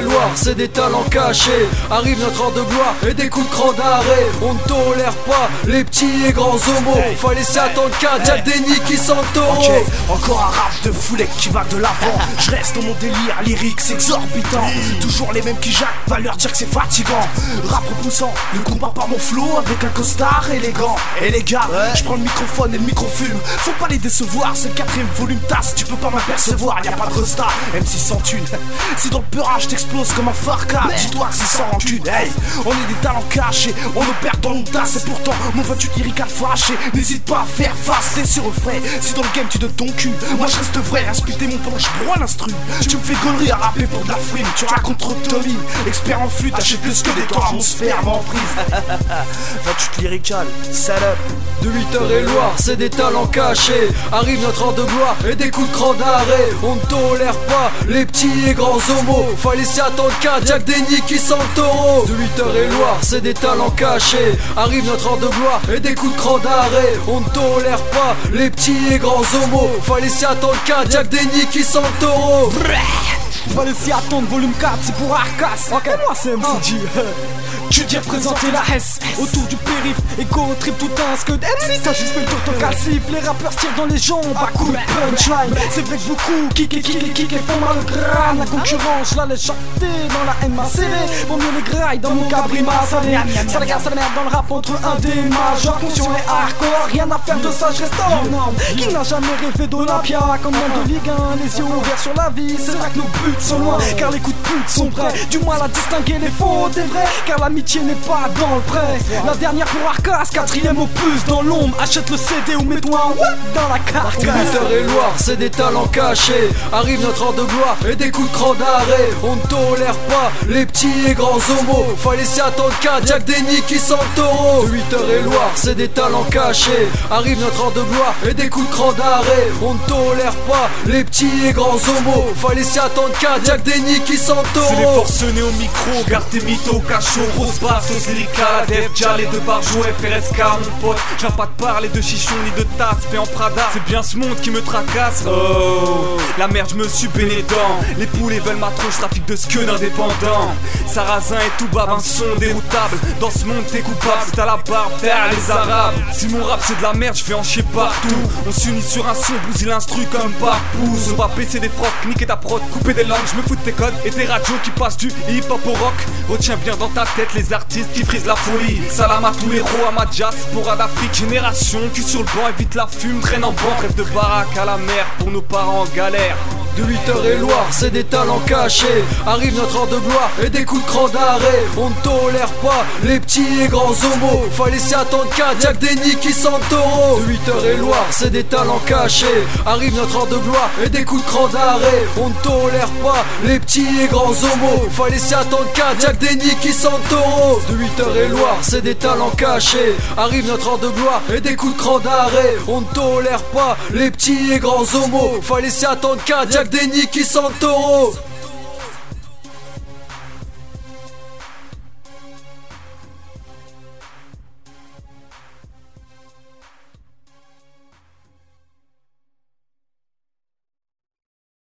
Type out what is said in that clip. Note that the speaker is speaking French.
Loire, c'est des talents cachés. Arrive notre heure de gloire et des coups de cran d'arrêt. On ne tolère pas les petits et grands homos. Fallait s'y attendre qu'à Jack Denny qui sent le taureau. Encore un rap de foulette qui va de l'avant. Je reste dans mon délire lyrique, c'est exorbitant. Toujours les mêmes qui jacquent, va leur dire que c'est fatigant. Rap repoussant, ne combat pas mon flow avec un costard élégant. Et les gars, je prends le microphone et le microfilm. Faut pas les décevoir, c'est le 4ème volume tasse. Tu peux pas m'apercevoir, y a pas de costard. M6 sans thune, si dans le peurage t'exploses comme un farca. Dis-toi que c'est sans rancune. Hey, on est des talents cachés, on opère dans l'ondasse. Et pourtant, mon 28 lyrique à fâcher. N'hésite pas à faire face, t'es sur le frais. Si dans le game tu donnes ton cul, moi je reste vrai. À splitter mon plan, je broie l'instru. Tu me fais connerie à rapper pour de la frime. Tu racontes trop de Tommy, expert en flûte, achète plus que des temps à mon sperme en prise. 28 lyrical, salope. De 8h et Loire, c'est des talents cachés. Arrive notre heure de gloire et des coups de cran d'arrêt. On ne tolère pas les petits et grands homos. Fallait s'y attendre qu'à Jack Denny qui sent le taureau. De 8h et Loire, c'est des talents cachés. Arrive notre heure de gloire et des coups de cran d'arrêt. On ne tolère pas les petits et grands homos. Fallait s'y attendre qu'à Jack Denny qui sent le taureau. Fallait s'y attendre, volume 4, c'est pour Arcas. Ok, moi c'est MCG. Tu dis représenter la S autour du périph' et go trip tout un ce que MC ça juste fait le tour ton calcif. Les rappeurs se tirent dans les jambes à coups de punchline. C'est vrai que beaucoup kick et font mal au crâne. La concurrence, la laisse chanter dans la haine macérée. Pour mieux les grailles dans mon cabrima salé. Ça la garde, ça la merde dans le rap entre un des majeurs. Conscient et hardcore, rien à faire de ça, je reste hors norme. Qui n'a jamais rêvé d'Olympia comme monde de Ligue 1, les yeux ouverts sur la vie. C'est vrai que nos buts sont loin, car les coups de pute sont prêts. Du mal à distinguer les faux des vrais, car l'amitié n'est pas dans le prêt. La dernière pour Arcas, 4ème opus dans l'ombre. Achète le CD ou mets-toi un whoop dans la carte. 8h et Loire, c'est des talents cachés. Arrive notre heure de gloire et des coups de cran d'arrêt. On ne tolère pas les petits et grands homos. Fallait s'y attendre qu'à Jack Denny qui sent le taureau. 8h et Loire, c'est des talents cachés. Arrive notre heure de gloire et des coups de cran d'arrêt. On ne tolère pas les petits et grands homos. Fallait s'y attendre qu'à Jack Denny qui sent le C'est les taureau. forcenés au micro, garde tes mythos, cachot, grosse basse, sauce lyrica, Def, Jal et de Barjo, FRSK, mon pote. J'viens pas te parler de chichon ni de tasse, mais en Prada, c'est bien ce monde qui me tracasse. Oh, la merde, je me suis baigné dedans. Les poulets veulent ma tronche, trafic de skeux d'indépendants. Sarrasin et tout bab, un son déroutable. Dans ce monde, t'es coupable, c'est à la barbe, terre les arabes. Si mon rap c'est de la merde, je vais en chier partout. On s'unit sur un son, bousille l'instru comme par pouce. On va baisser des frocs, niquer ta prod, couper des langues. Je me fous de tes codes et tes radios qui passent du hip-hop au rock. Retiens bien dans ta tête les artistes qui frisent la folie. Salam à tous les héros, à ma diaspora d'Afrique. Génération qui sur le banc évite la fume, traîne en banc, rêve de baraque à la mer pour nos parents en galère. De 8h et Loire, c'est des talents cachés. Arrive notre heure de gloire et des coups de cran d'arrêt. On ne tolère pas les petits et grands homos. Fallait s'y attendre qu'à Jack Denny qui sent le taureau. De 8h et Loire, c'est des talents cachés. Arrive notre heure de gloire et des coups de cran d'arrêt. On ne tolère pas les petits et grands homos. Fallait s'y attendre qu'à Jack Denny qui sent le taureau. De 8h et Loire, c'est des talents cachés. Arrive notre heure de gloire et des coups de cran d'arrêt. On ne tolère pas les petits et grands homos. Fallait s'y attendre qu'à Jack Denny qui sent le taureau.